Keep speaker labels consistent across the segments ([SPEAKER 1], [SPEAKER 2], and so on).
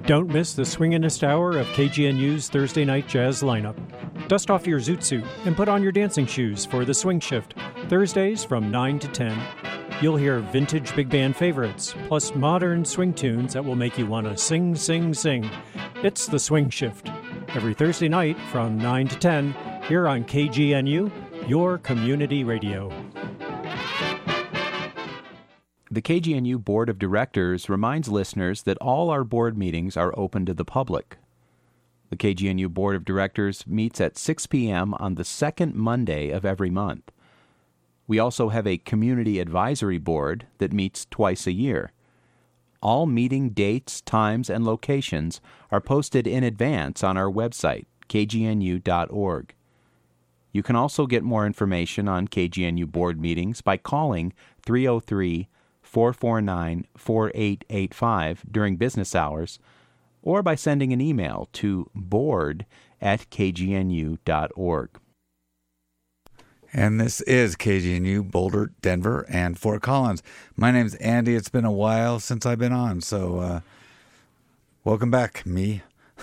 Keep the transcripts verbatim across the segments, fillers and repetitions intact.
[SPEAKER 1] Don't miss the swinginest hour of K G N U's Thursday night jazz lineup. Dust off your zoot suit and put on your dancing shoes for the Swing Shift, Thursdays from nine to ten. You'll hear vintage big band favorites, plus modern swing tunes that will make you want to sing, sing, sing. It's the Swing Shift, every Thursday night from nine to ten, here on K G N U, your community radio.
[SPEAKER 2] The K G N U Board of Directors reminds listeners that all our board meetings are open to the public. The K G N U Board of Directors meets at six p.m. on the second Monday of every month. We also have a Community Advisory Board that meets twice a year. All meeting dates, times, and locations are posted in advance on our website, k g n u dot org. You can also get more information on K G N U board meetings by calling three oh three, four four nine, four eight eight five during business hours, or by sending an email to board at k g n u dot org.
[SPEAKER 3] And this is K G N U, Boulder, Denver, and Fort Collins. My name's Andy. It's been a while since I've been on, so uh, welcome back, me.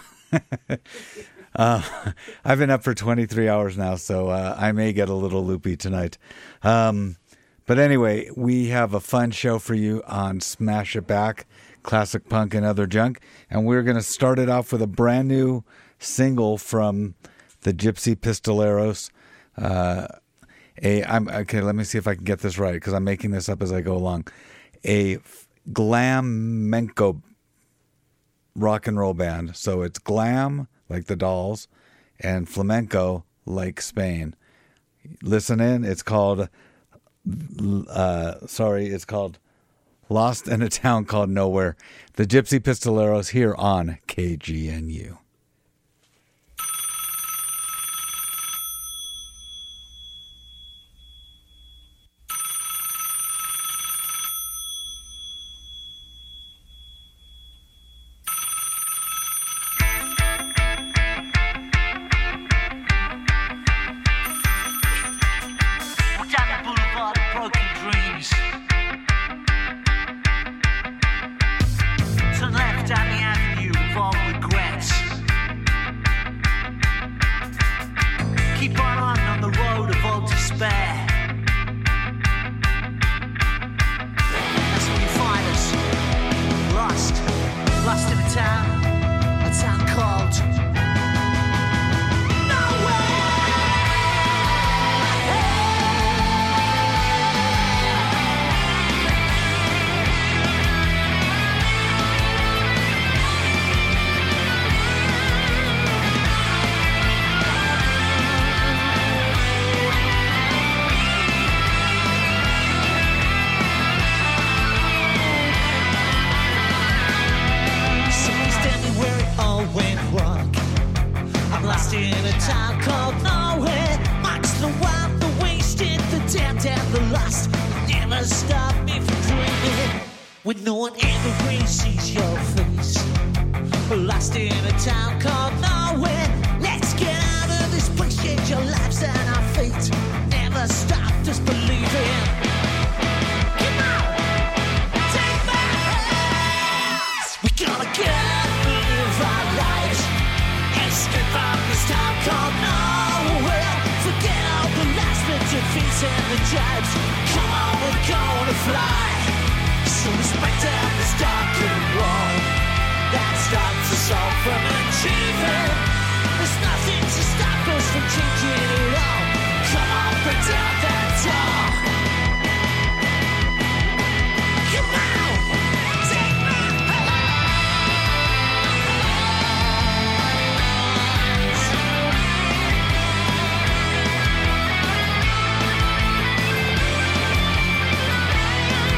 [SPEAKER 3] uh, I've been up for twenty-three hours now, so uh, I may get a little loopy tonight. Um, but anyway, we have a fun show for you on Smash It Back, Classic Punk and Other Junk, and we're going to start it off with a brand new single from the Gypsy Pistoleros. Uh, A, I'm okay. Let me see if I can get this right because I'm making this up as I go along. A glamenco rock and roll band. So it's glam like the Dolls, and flamenco like Spain. Listen in. It's called. Uh, sorry, it's called "Lost in a Town Called Nowhere." The Gypsy Pistoleros here on K G N U.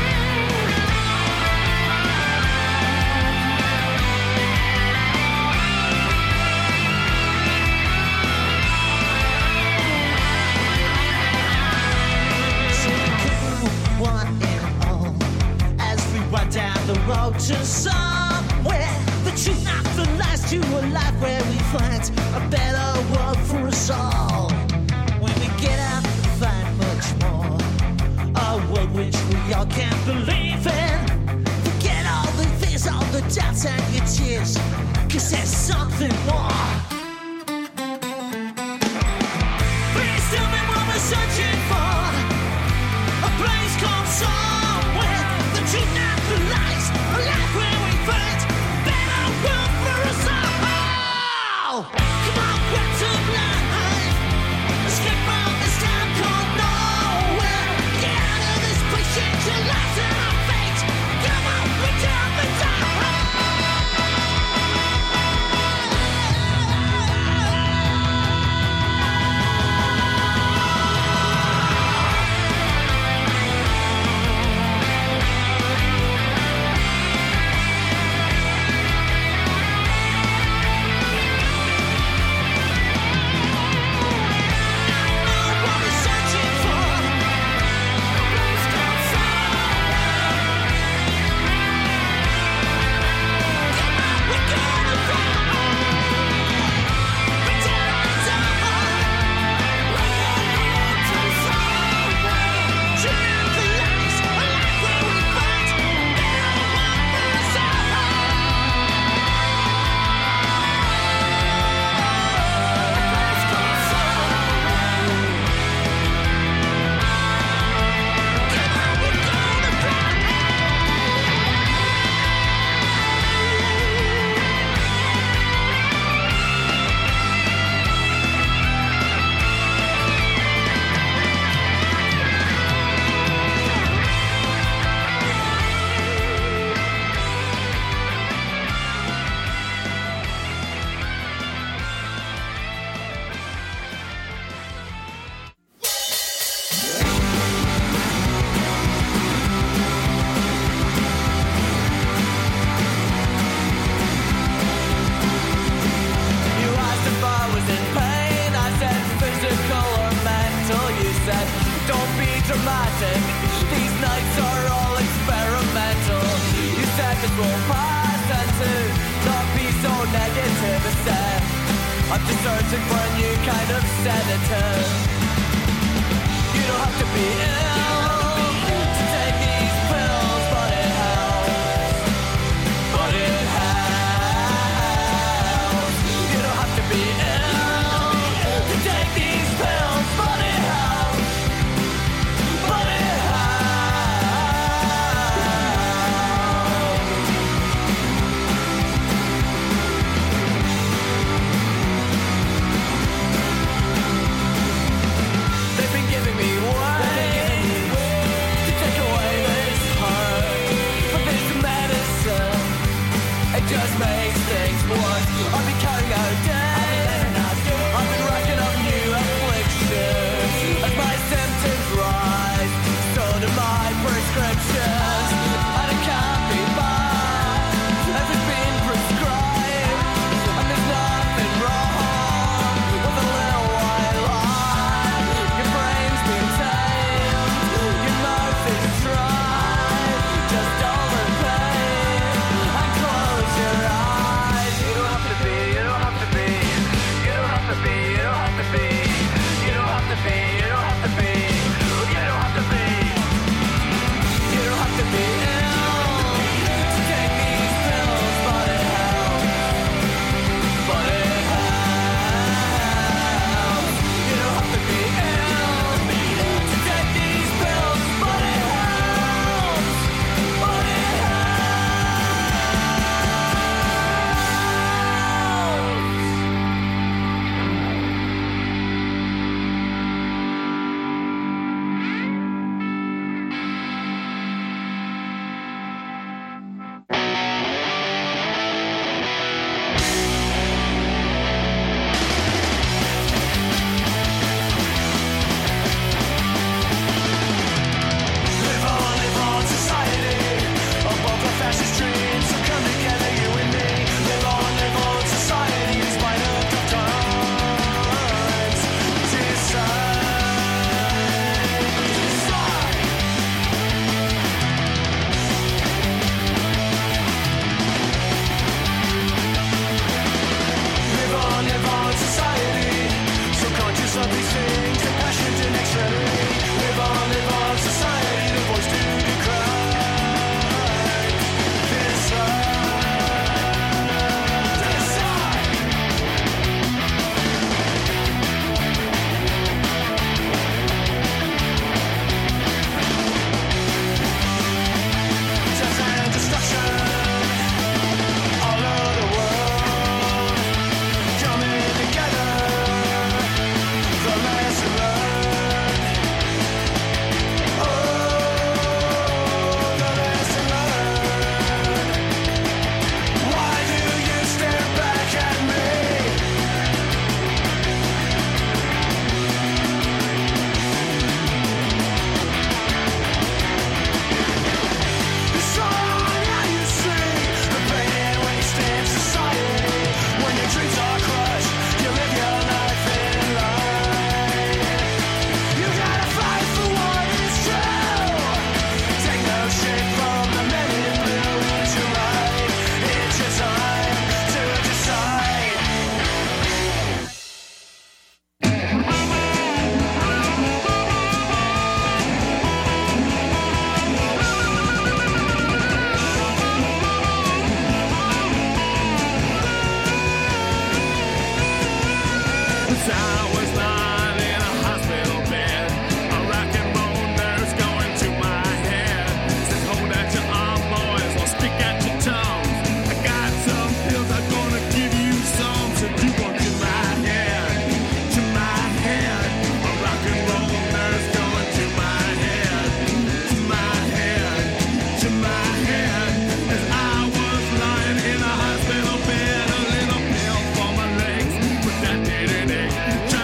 [SPEAKER 4] Thank dramatic. These nights are all experimental. You said this will pass and to not be so negative instead. I'm just searching for a new kind of sedative. You don't have to be ill to take these pills, but it helps. But it helps. You don't have to be ill to take these pills, but it helps. But it They've been giving me way to take away this hurt, but this medicine, it just makes things worse. I've been counting out days, I've been racking up new afflictions. As my symptoms rise, so do my prescriptions, and it can't be bad if it's been prescribed. And there's nothing wrong with a little white lie. Your brain's been tamed, your mouth is dry. Just dull the pain and close your eyes. You don't have to be, you don't have to be, you don't have to be, you don't have to be, you don't have to be, you don't have to be, you don't have to be, you don't have to be ill to take these pills, but it helps, but it helps. You don't have to be ill to take these pills, but it helps, but it Live on, live on, society. Above the fascist dreams, so come together, you and me. Live on, live on, society. In spite of the times, decide, decide. Live on, live on, society. So conscious of these things, the passion to next reality. Live on, live on, society. The voice to decry. Decide, decide. Death and destruction all over the world, coming together. The lesson learned. Oh, the lesson learned. Why do you stare back at me? The song that you sing, the pain and waste in society. When your dreams are crushed, you live your life in lie. You gotta fight for what is true. Take no shit from the men in blue. It's your right, it's your time to decide. I was lying in a hospital bed, a rock and roll nurse going to my head. Says, hold at your arm, boys, or stick at your tongues. I got some pills, I'm gonna give you some. So you want to my head, to my head. A rock and roll nurse going to my head, to my head, to my head. As I was lying in a hospital bed, a little pill for my legs, but that didn't ache.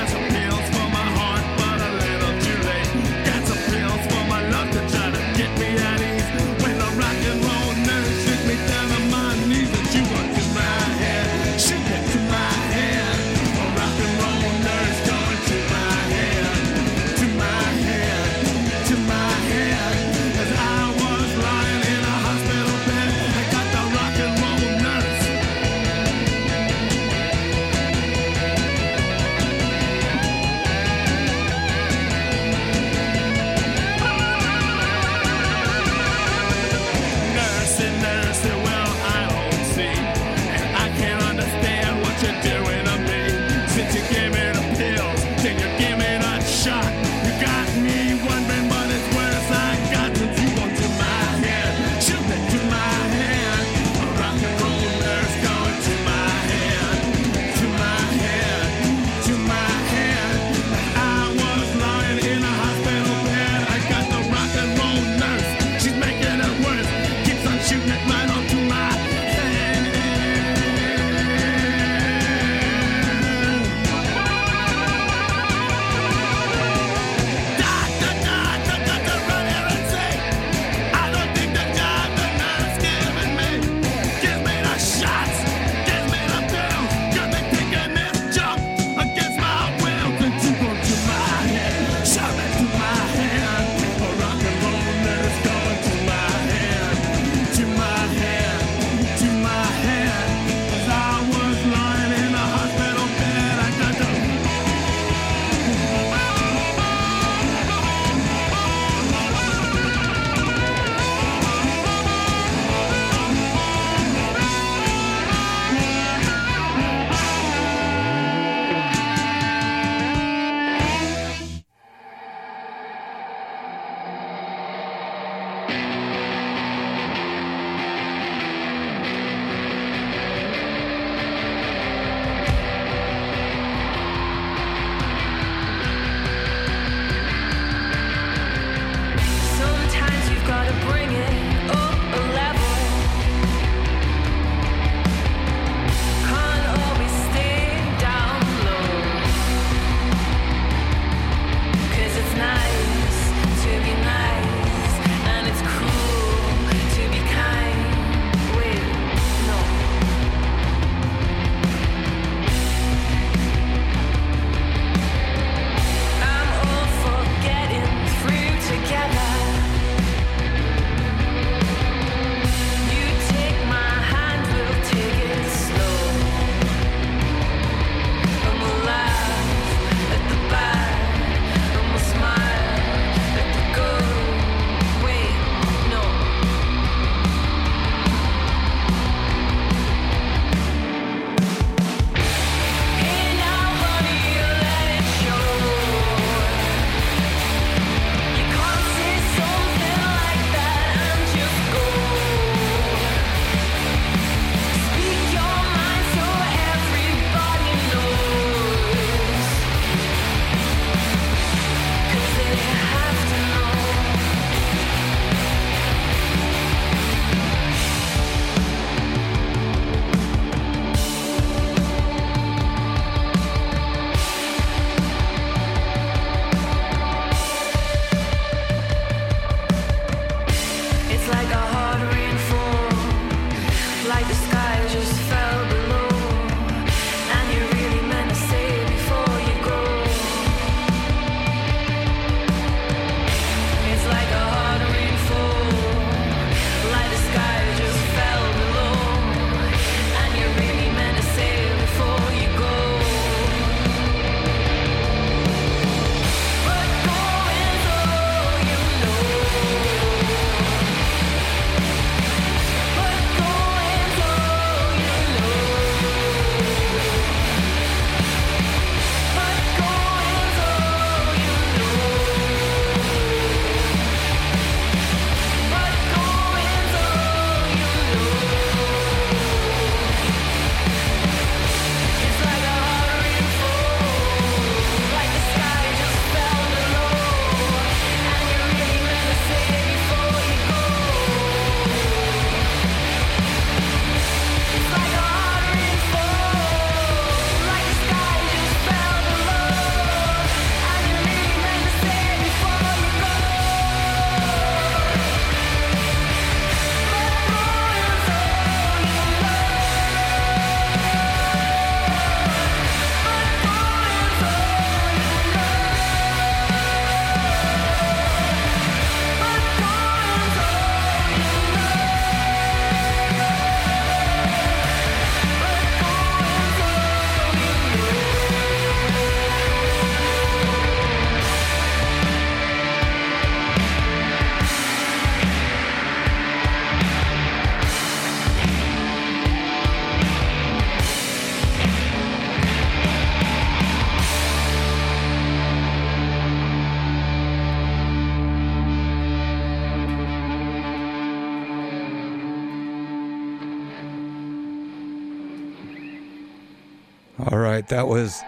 [SPEAKER 3] right, that was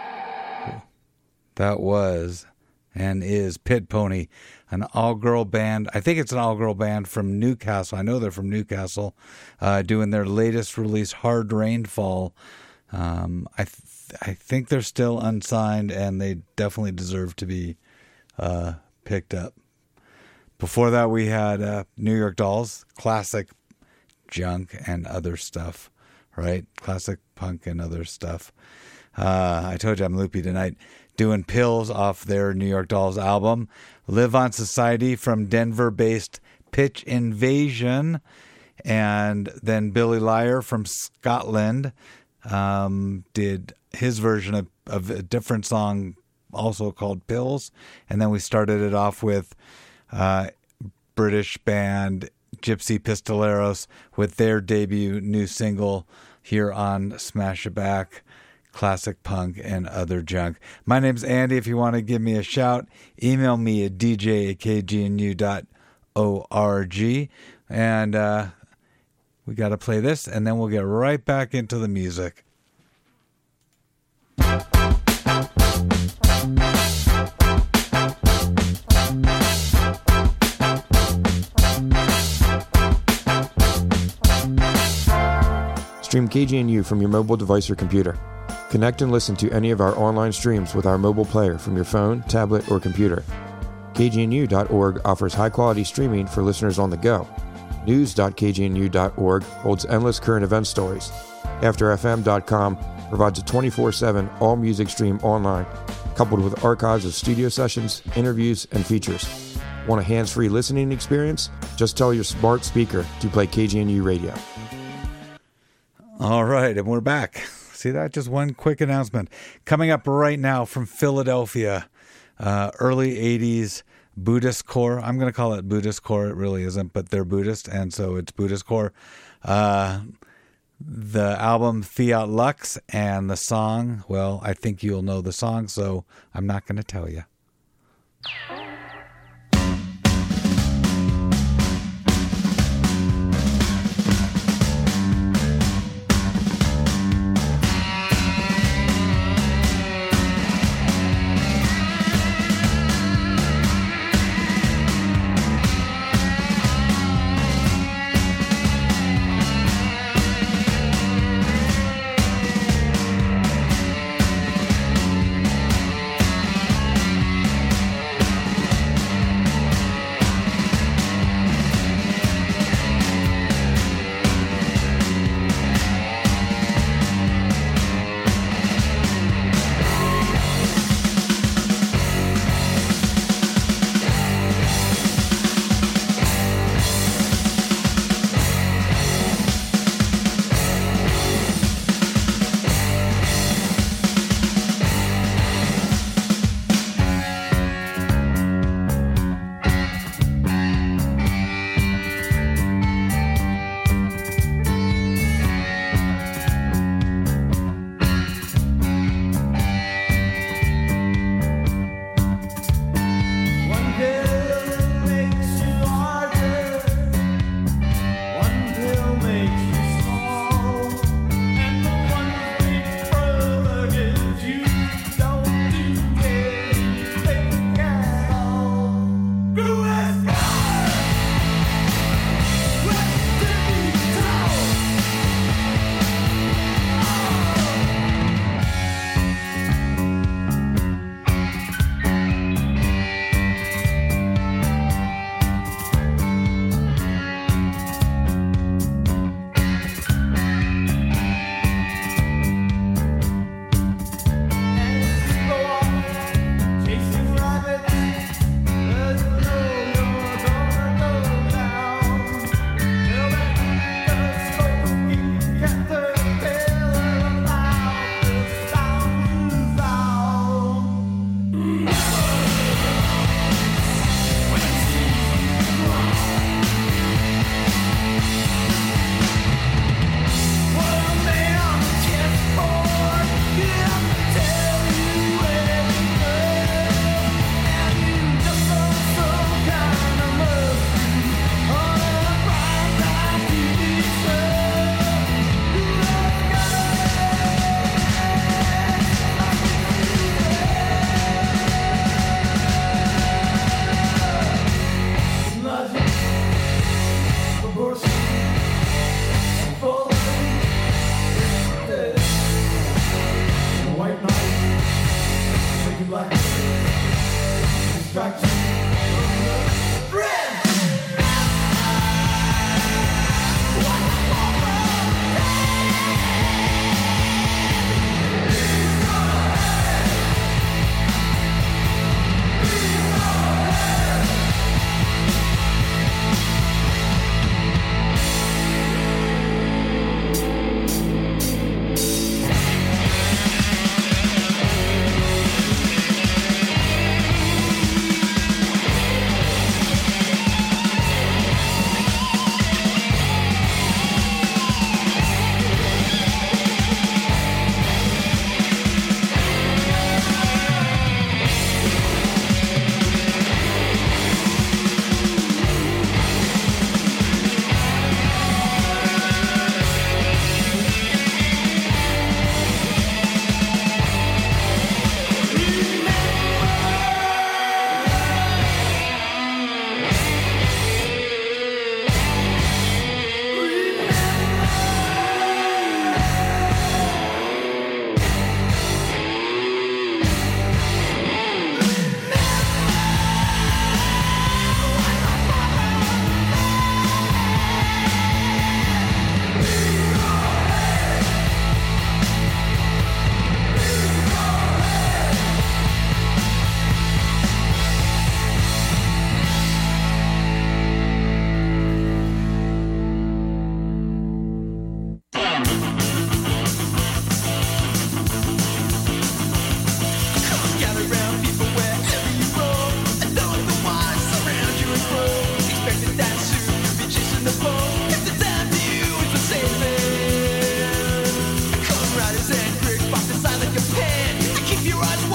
[SPEAKER 3] that was and is Pit Pony, an all-girl band. I think it's an all-girl band from Newcastle. I know they're from Newcastle, uh, doing their latest release, Hard Rainfall. Um, I th- I think they're still unsigned, and they definitely deserve to be uh, picked up. Before that, we had uh, New York Dolls, classic junk and other stuff, right? Classic punk and other stuff. Uh, I told you I'm loopy tonight. Doing Pills off their New York Dolls album. Live on Society from Denver-based Pitch Invasion. And then Billy Liar from Scotland um, did his version of, of a different song also called Pills. And then we started it off with uh, British band Gypsy Pistoleros with their debut new single here on Smash It Back. Classic punk and other junk. My name's Andy. If you want to give me a shout, email me at d j at k g n u dot org. And uh, we got to play this, and then we'll get right back into the music.
[SPEAKER 5] Stream K G N U from your mobile device or computer. Connect and listen to any of our online streams with our mobile player from your phone, tablet, or computer. K G N U dot org offers high-quality streaming for listeners on the go. News dot k g n u dot org holds endless current event stories. after f m dot com provides a twenty-four seven all-music stream online, coupled with archives of studio sessions, interviews, and features. Want a hands-free listening experience? Just tell your smart speaker to play K G N U Radio.
[SPEAKER 3] All right, and we're back. See that? Just one quick announcement. Coming up right now from Philadelphia, uh, early eighties Buddhist core. I'm going to call it Buddhist core. It really isn't, but they're Buddhist, and so it's Buddhist core. Uh, the album Fiat Lux, and the song, well, I think you'll know the song, so I'm not going to tell you.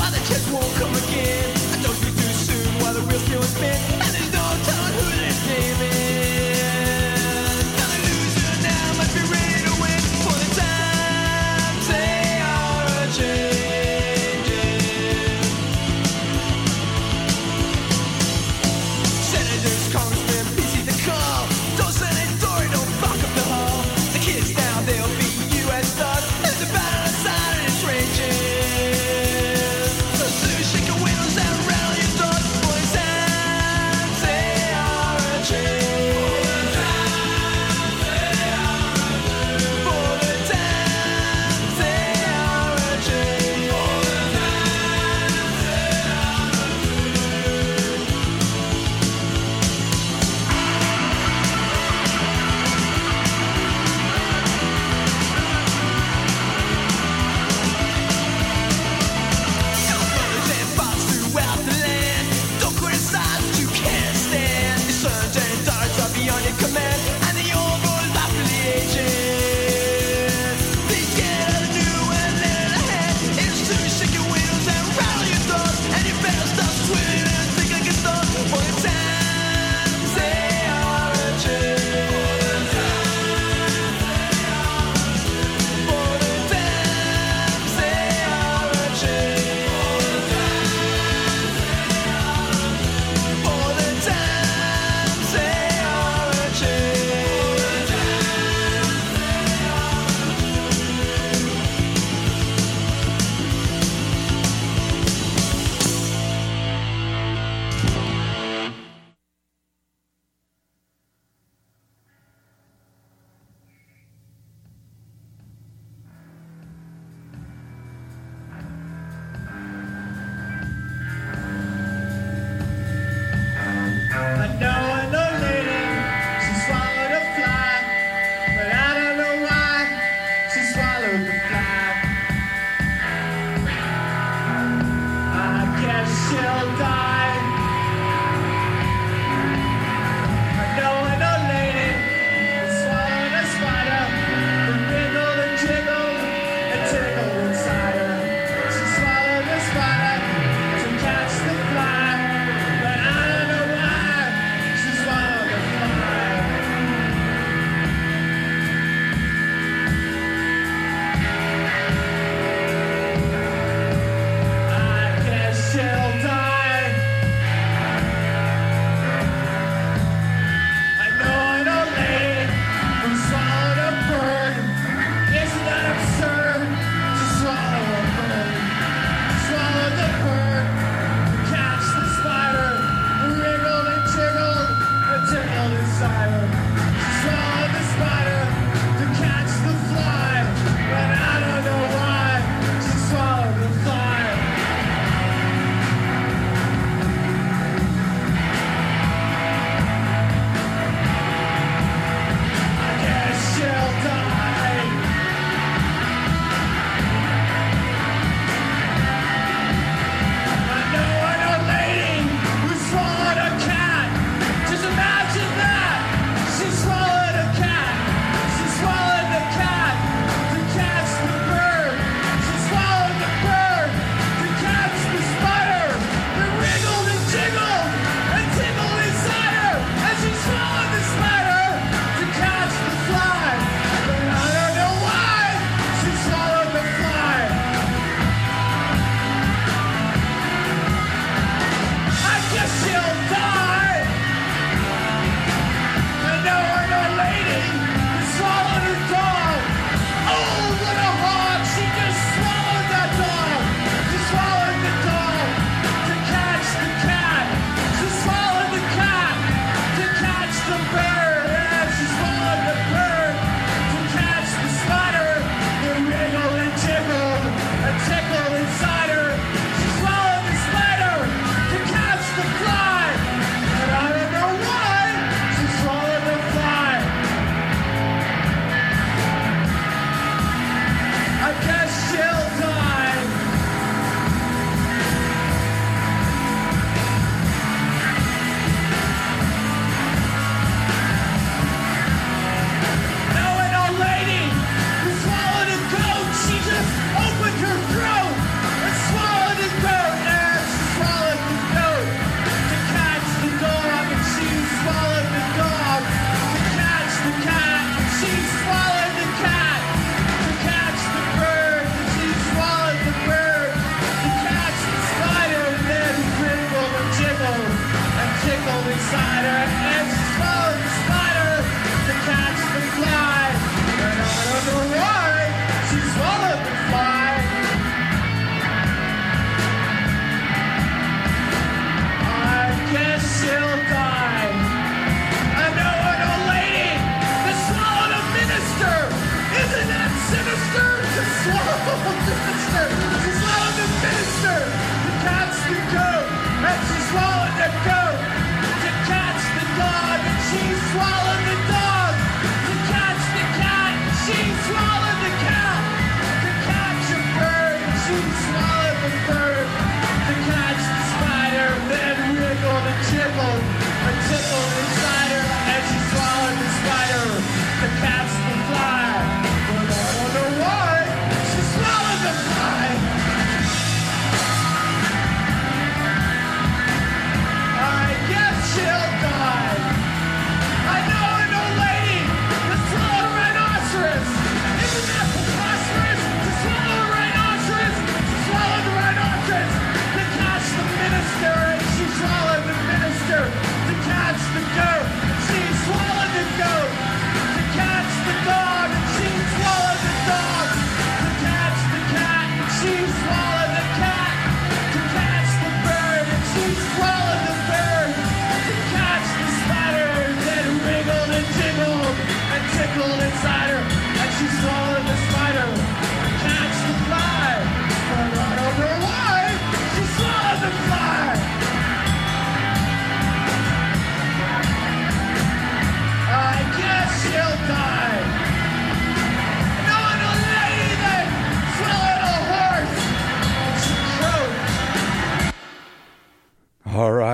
[SPEAKER 4] why the chance won't come again. And don't speak too soon while the wheels still spin. And there's no telling who this game is. Now the loser now must be ready to win, for the times they are a-changing. Senators, congressmen, P C the call. Don't send a door, don't fuck up the hall. The kids now, they'll be U S stars. There's a battle outside and it's raging. The sushi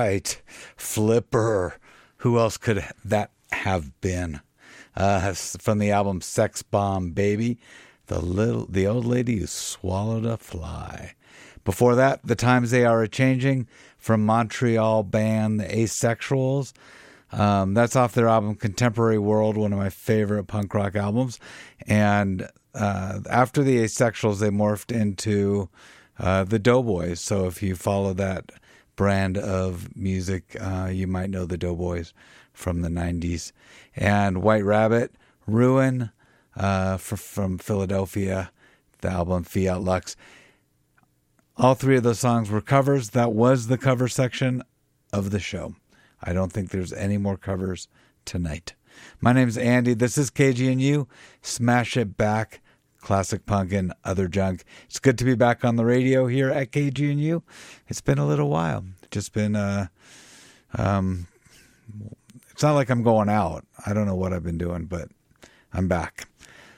[SPEAKER 3] right. Flipper. Who else could that have been? Uh, from the album Sex Bomb Baby, the little, the old lady who swallowed a fly. Before that, The Times They Are A-Changing from Montreal band The Asexuals. Um, that's off their album Contemporary World, one of my favorite punk rock albums. And uh, after The Asexuals, they morphed into uh, the Doughboys. So if you follow that brand of music, uh, you might know the Doughboys from the nineties. And White Rabbit, Ruin uh, for, from Philadelphia, the album Fiat Lux. All three of those songs were covers. That was the cover section of the show. I don't think there's any more covers tonight. My name's Andy. This is K G N U. Smash It Back, classic punk and other junk. It's good to be back on the radio here at K G N U. It's been a little while. Just been, uh, um, it's not like I'm going out. I don't know what I've been doing, but I'm back.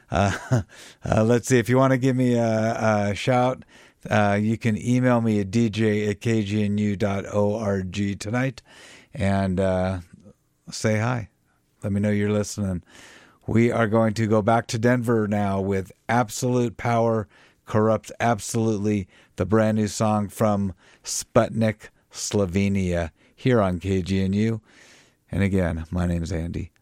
[SPEAKER 3] Uh, uh, let's see. If you want to give me a, a shout, Uh, you can email me at d j at k g n u dot org tonight and uh, say hi. Let me know you're listening. We are going to go back to Denver now with Absolute Power Corrupts Absolutely, the brand new song from Sputnik, Slovenia, here on K G N U. And again, my name's Andy.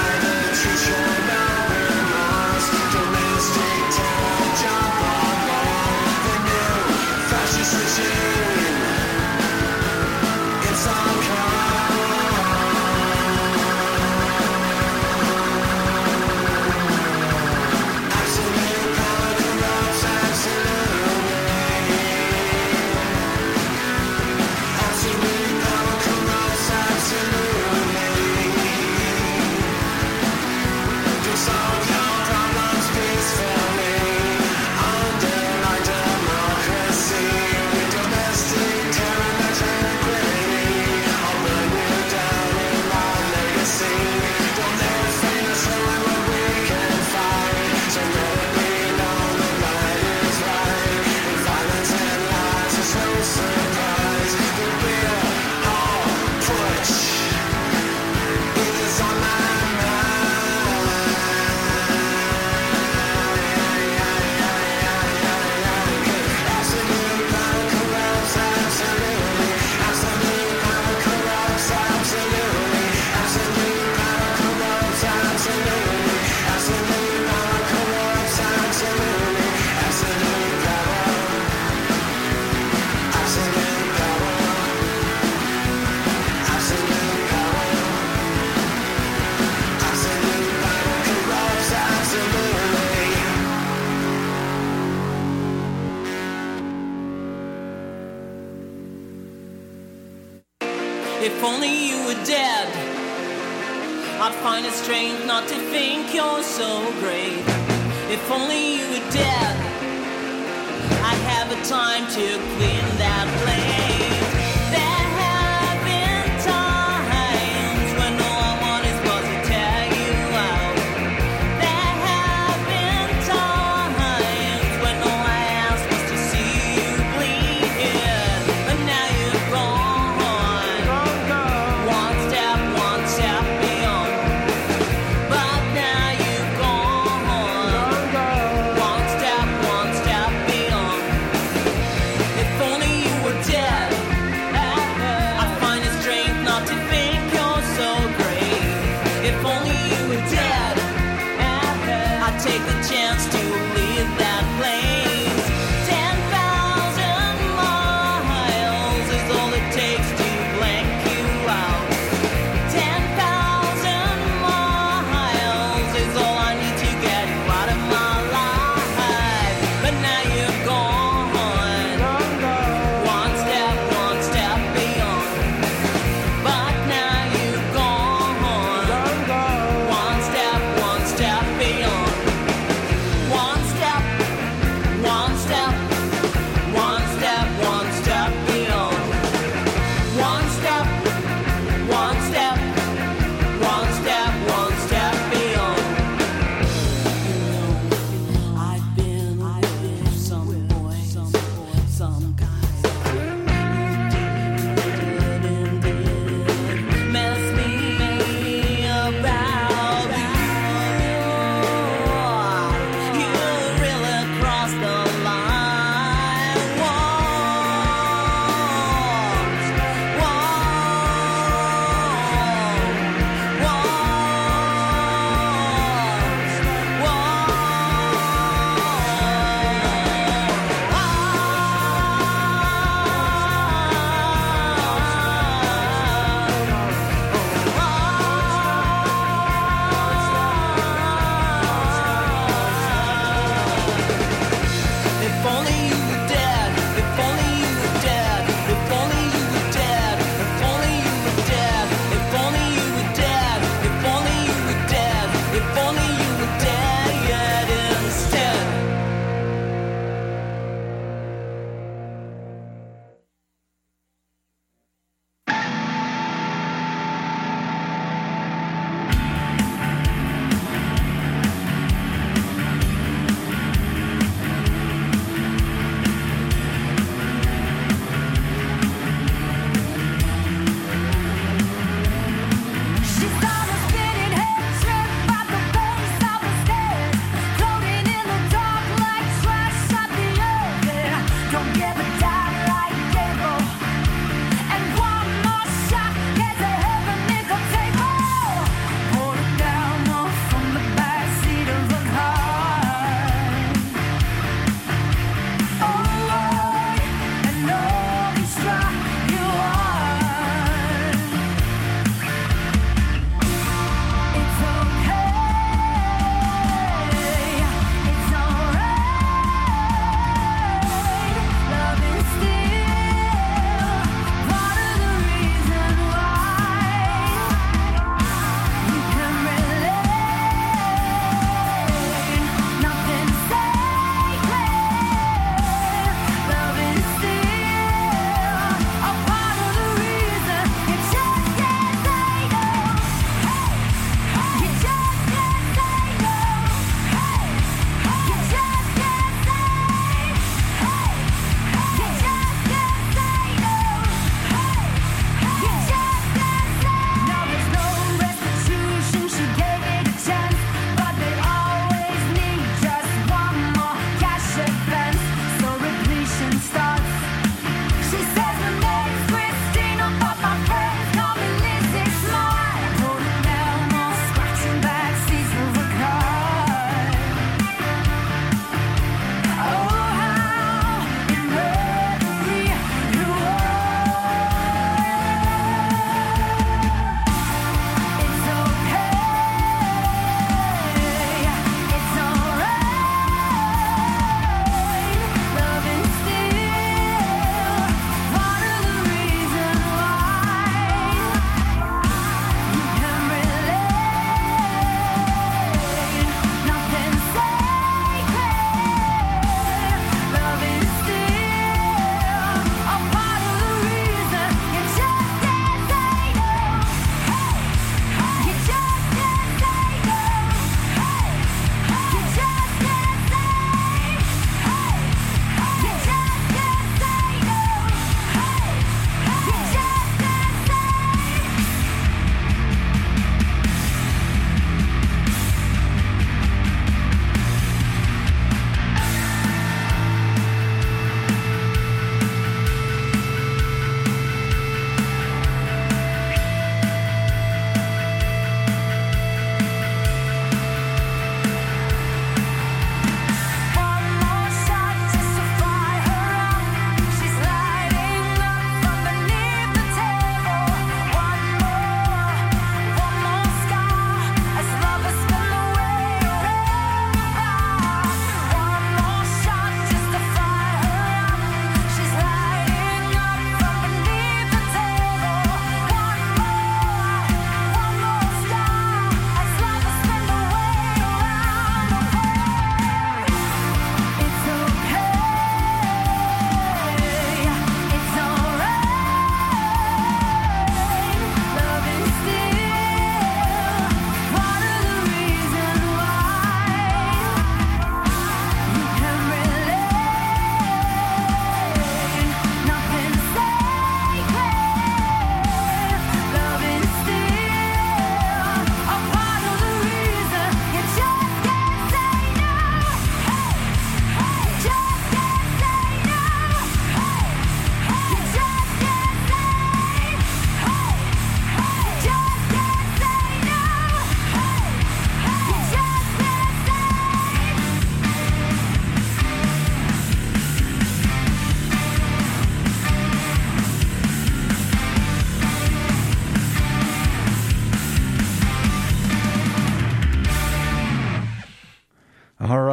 [SPEAKER 4] Jump on If only you were dead, I'd find it strange not to think you're so great. If only you were dead, I'd have the time to clean that place. There have been times when all I wanted was to tear you out. There have been times when all I asked was to see you bleed. But now you're gone. One step, one step beyond. But now you're gone. One step, one step beyond. If only you were dead,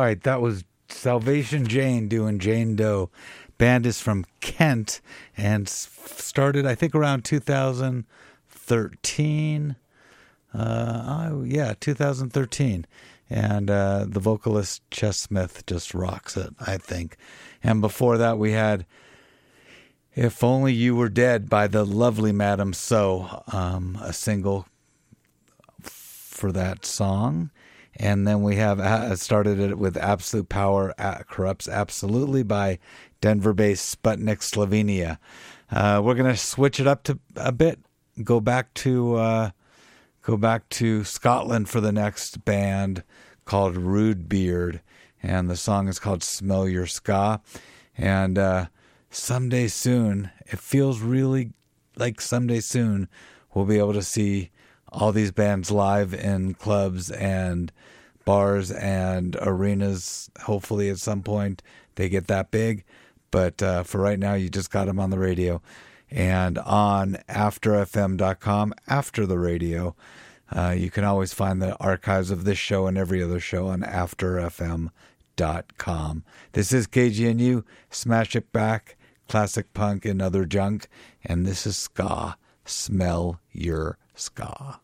[SPEAKER 3] right. That was Salvation Jane doing Jane Doe. Band is from Kent and started, I think, around two thousand thirteen. Uh, oh, yeah, two thousand thirteen. And uh, the vocalist Chess Smith just rocks it, I think. And before that, we had If Only You Were Dead by the lovely Madam So, um, a single for that song. And then we have uh, started it with Absolute Power Corrupts Absolutely by Denver-based Sputnik Slovenia. Uh, we're going to switch it up to a bit, go back to uh, go back to Scotland for the next band called Rude Beard, and the song is called Smell Your Ska. And uh, someday soon, it feels really like someday soon, we'll be able to see all these bands live in clubs and bars and arenas. Hopefully at some point they get that big. But uh, for right now, you just got them on the radio and on after f m dot com, after the radio. Uh, you can always find the archives of this show and every other show on after f m dot com. This is K G N U, Smash It Back, Classic Punk and Other Junk. And this is Ska. Smell Your Ska.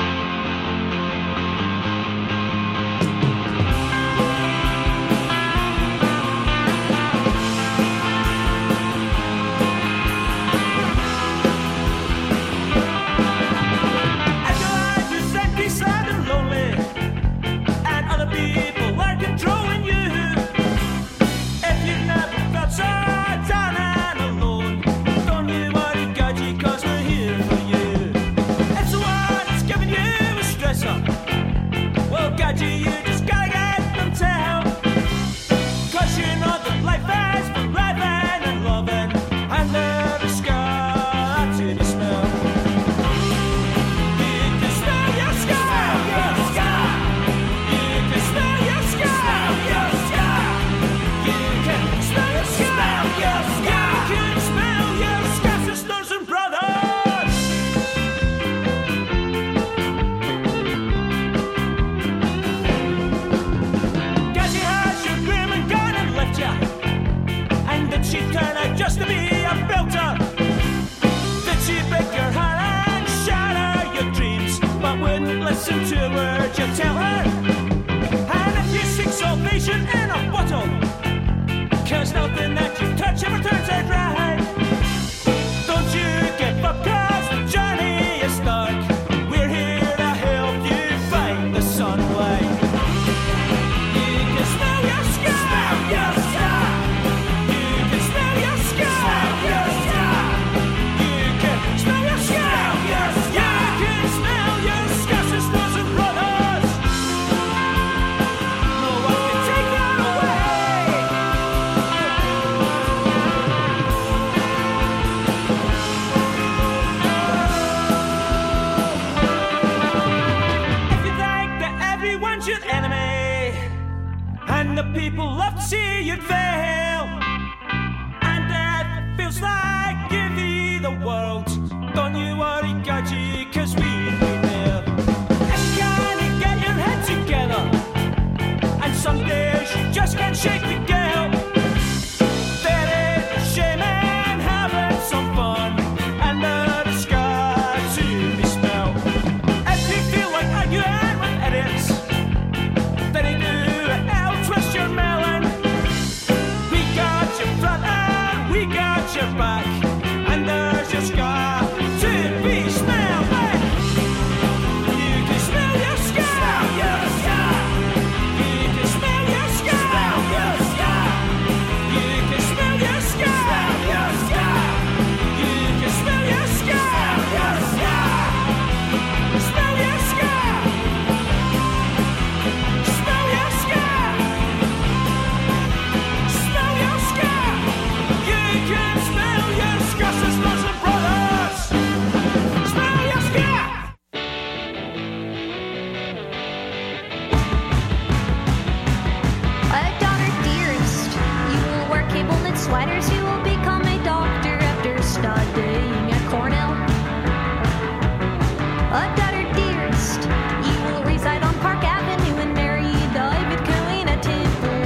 [SPEAKER 4] You just gotta get them down, 'cause you know that life is for living and loving, and never scar to be smelled. You can smell your scar, your scar. You can smell your scar, your scar. You can smell your scar, your scar. You can smell your scar, sisters and brothers. She turned out just to be a filter. Did she break your heart and shatter your dreams, but wouldn't listen to a word you tell her? And if you seek salvation in a bottle, 'cause nothing that you touch ever turns out right. Don't you give up, 'cause the journey is dark. We're here to help you find the sunlight. You can smell your scar, smell your scar. The people love to see you fail, and that feels like give you the world. Don't you worry, Gaji, 'cause we'll be there. If you can't get your head together, and some days you just can't shake the gale, there is a shame in having some fun, and not a scar to be smelled. If you feel like arguing with idiots, then you do twist your melon. We got your front and we got your back, and there's your scar to be smelled. Hey! You can smell your scar, smell your scar. You can smell your scar, smell your scar. You can smell your scar, smell your scar. You can smell your scar, smell your scar. Smell your scar, smell your scar. Smell your scar. You can smell your scar, sisters and brothers. Smell your scar.
[SPEAKER 6] A daughter dearest, you will wear cable knit sweaters, you will become a doctor after studying at Cornell. A daughter dearest, you will reside on Park Avenue and marry David Cohen at Temple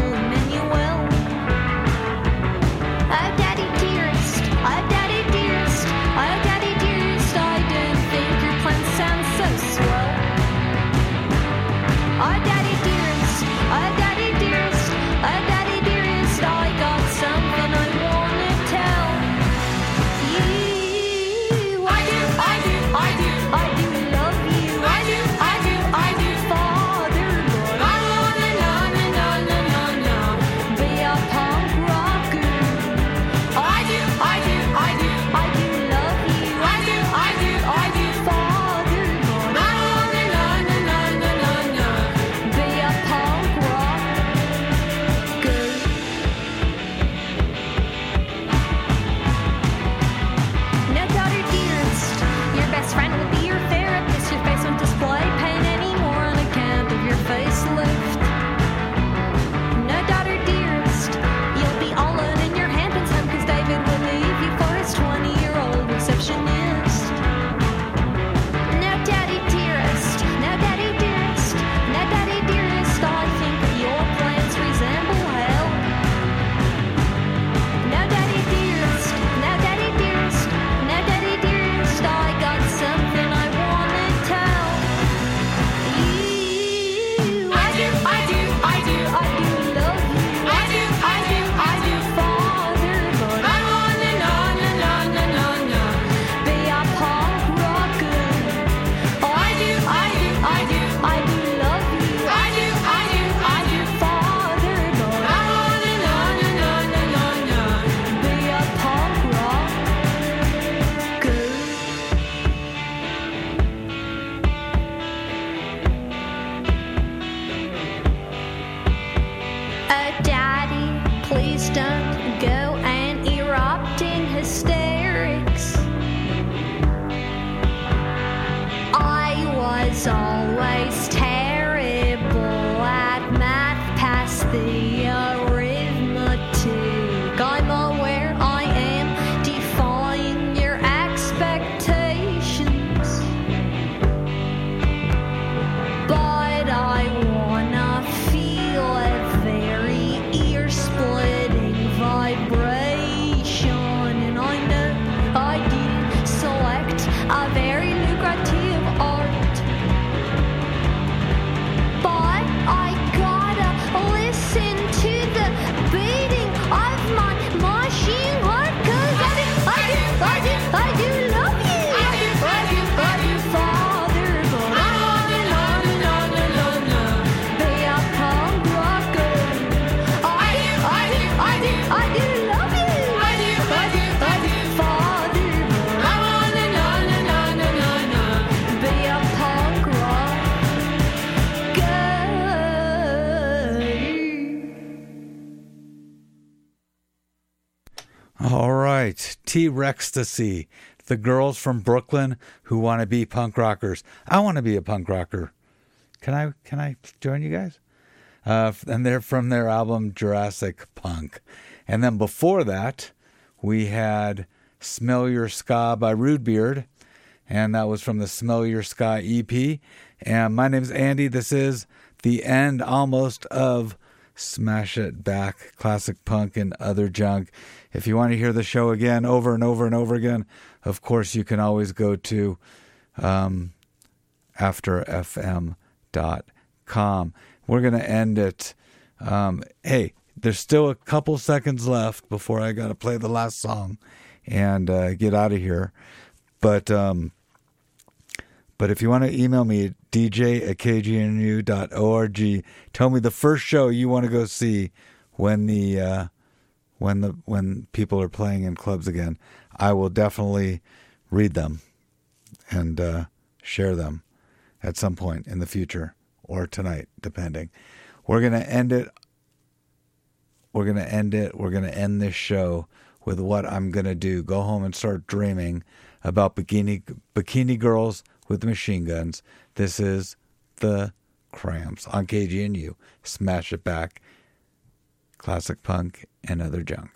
[SPEAKER 3] All right. T-Rextasy. The girls from Brooklyn who want to be punk rockers. I want to be a punk rocker. Can I can I join you guys? Uh, and they're from their album Jurassic Punk. And then before that, we had Smell Your Ska by Rudebeard. And that was from the Smell Your Ska E P. And my name's Andy. This is the end almost of Smash It Back, Classic Punk and Other Junk. If you want to hear the show again over and over and over again, of course, you can always go to um, after f m dot com. We're going to end it. Um, hey, there's still a couple seconds left before I got to play the last song and uh, get out of here. But um, but if you want to email me, d j at k g n u dot org, tell me the first show you want to go see when the uh, when the when people are playing in clubs again. I will definitely read them and uh, share them at some point in the future or tonight, depending. We're gonna end it. We're gonna end it. We're gonna end this show with what I'm gonna do. Go home and start dreaming about bikini bikini girls with machine guns. This is the Cramps on K G N U. Smash It Back, Classic Punk and Other Junk.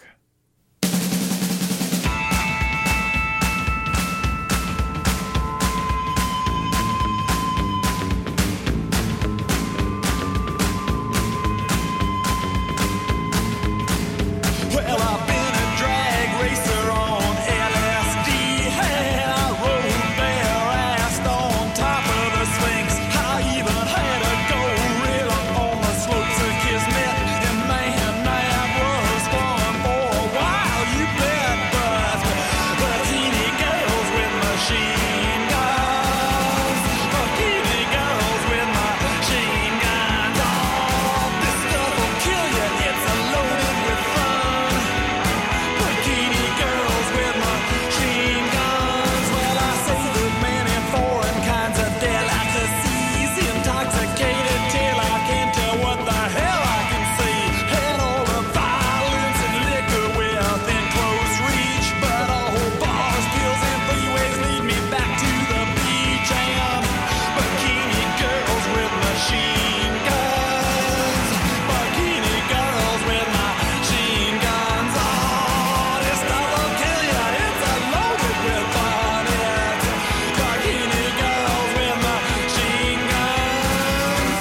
[SPEAKER 4] Well, I've been a drag racer on L S D. Hey, I rode bare-assed on top of the Sphinx. I even had a gorilla on the slopes of Kismet. And man, that was fun for a while, you bet. But bikini girls with machine guns, bikini girls with machine guns. Oh, this stuff will kill you. It's a loaded with fun. Bikini girls with machine guns. Well, I savored many foreign kinds of delicacies, intoxicated till I can't tell what the hell I can see. Had all the violence and liquor within close reach, but all bars, pills, and freeways lead me back to the beach. And bikini girls with machine guns, bikini girls with machine guns. Oh, this stuff will kill ya. It's a loaded with fun. It's bikini girls with machine guns.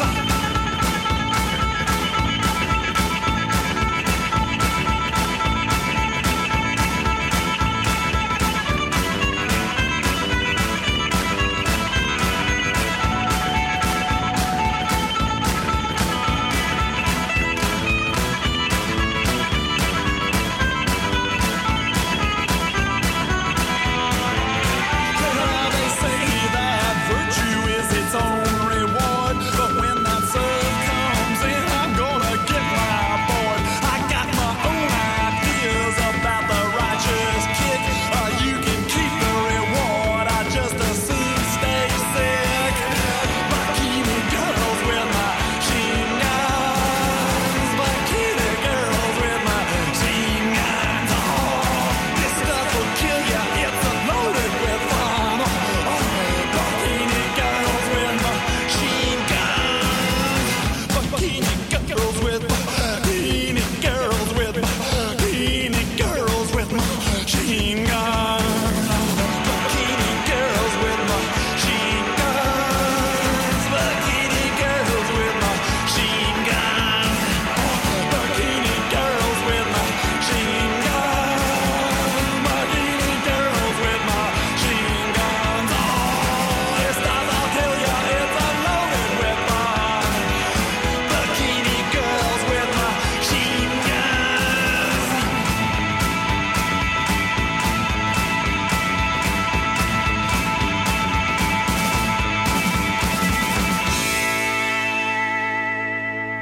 [SPEAKER 4] Well, they say that virtue is its own reward, but when that serve comes in, I'm gonna get my board. I got my own ideas about the righteous kick. Uh, you can keep the reward. I just as soon stay sick. Bikini girls with machine guns, bikini girls with machine guns. Oh, this stuff will kill ya. It's a loaded with fun. Oh, bikini girls with machine guns, bikini girls with bikini girls with bikini girls with machine guns, bikini girls with machine guns, bikini girls with machine guns, bikini girls with machine guns, bikini girls with machine guns. Oh, this stuff I'll tell ya, it's a loaded with fun. Bikini girls with machine guns.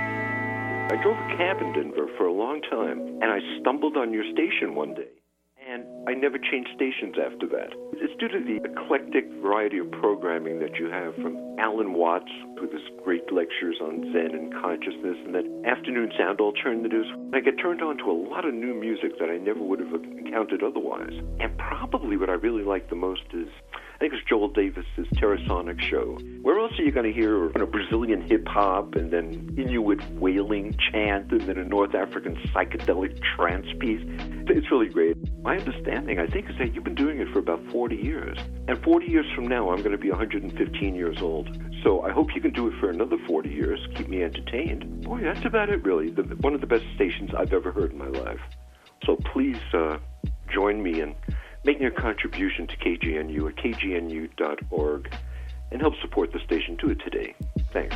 [SPEAKER 7] I drove a cab in Denver for a long time, and I stumbled on your station one day. And I never changed stations after that. It's due to the eclectic variety of programming that you have, from Alan Watts with his great lectures on Zen and consciousness, and that afternoon sound alternatives. I get turned on to a lot of new music that I never would have encountered otherwise. And probably what I really like the most is, I think it's Joel Davis's Terrasonic show. Where else are you going to hear you know, Brazilian hip-hop, and then Inuit wailing chant, and then a North African psychedelic trance piece? It's really great. My understanding, I think, is that you've been doing it for about forty years. And forty years from now, I'm going to be one hundred fifteen years old. So I hope you can do it for another forty years, keep me entertained. Boy, that's about it, really. The, one of the best stations I've ever heard in my life. So please uh, join me in making a contribution to K G N U at K G N U dot org and help support the station. Do it today. Thanks.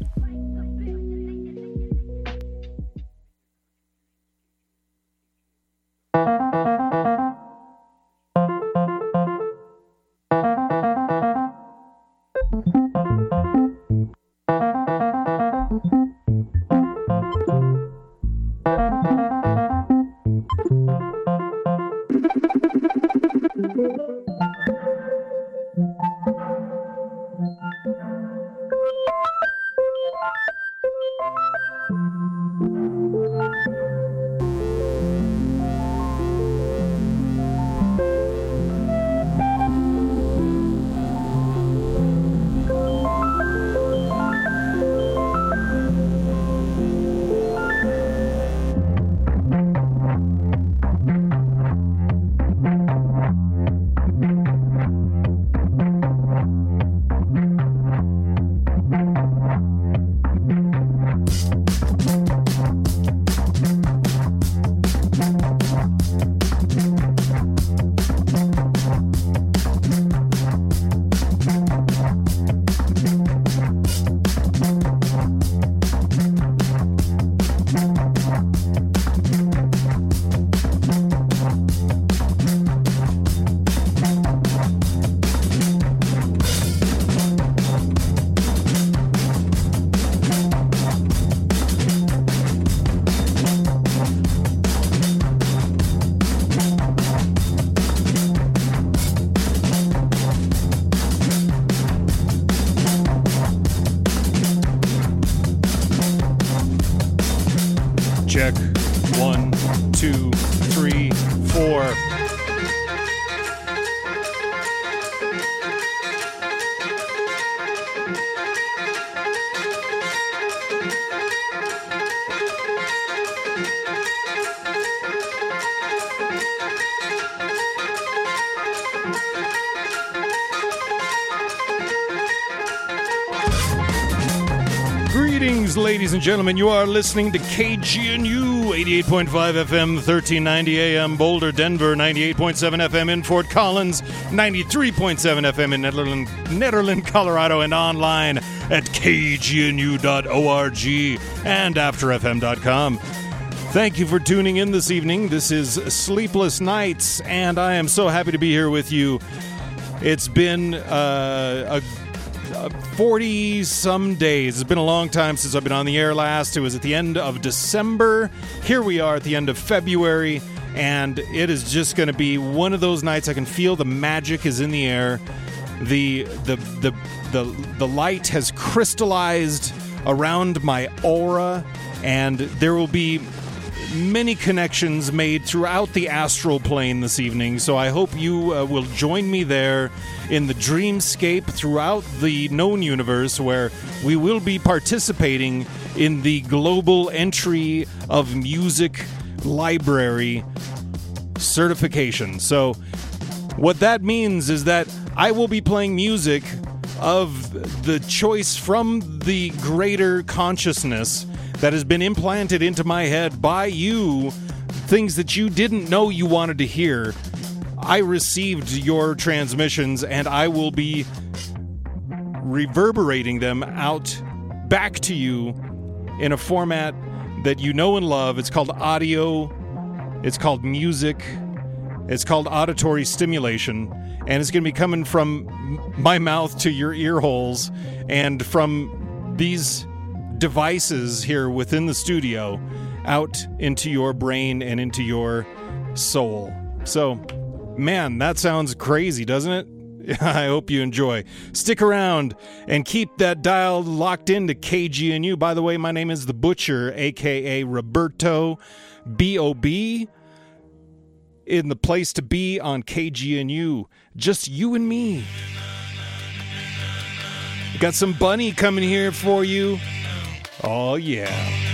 [SPEAKER 1] Check. One, two, three, four. Greetings, ladies and gentlemen. You are listening to K G N U, eighty-eight point five F M, thirteen ninety A M, Boulder, Denver, ninety-eight point seven F M in Fort Collins, ninety-three point seven F M in Nederland, Nederland, Colorado, and online at K G N U dot org and after F M dot com. Thank you for tuning in this evening. This is Sleepless Nights, and I am so happy to be here with you. It's been uh, a forty-some days. It's been a long time since I've been on the air last. It was at the end of December. Here we are at the end of February, and it is just going to be one of those nights. I can feel the magic is in the air. The the the the the light has crystallized around my aura, and there will be many connections made throughout the astral plane this evening, so I hope you uh, will join me there in the dreamscape throughout the known universe, where we will be participating in the global entry of music library certification. So what that means is that I will be playing music of the choice from the greater consciousness that has been implanted into my head by you, things that you didn't know you wanted to hear. I received your transmissions, and I will be reverberating them out back to you in a format that you know and love. It's called audio, it's called music, it's called auditory stimulation, and it's going to be coming from my mouth to your ear holes, and from these devices here within the studio out into your brain and into your soul.
[SPEAKER 8] So, man, that sounds crazy, doesn't it? I hope you enjoy. Stick around and keep that dial locked into K G N U. By the way, my name is The Butcher, a k a. Roberto B O B, in the place to be on K G N U. Just you and me. Got some Bunny coming here for you. Oh, yeah.